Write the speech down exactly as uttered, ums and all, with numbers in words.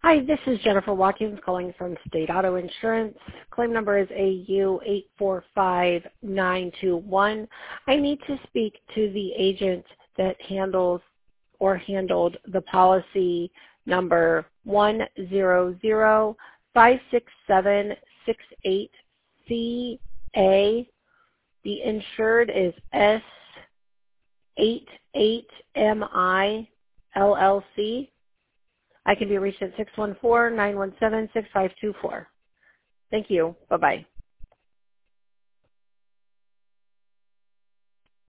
Hi, this is Jennifer Watkins calling from State Auto Insurance. Claim number is A U eight four five nine two one. I need to speak to the agent that handles or handled the policy number one zero zero five six seven six eight C A. The insured is S eight eight M I L L C. I can be reached at six one four, nine one seven, six five two four. Thank you. Bye-bye.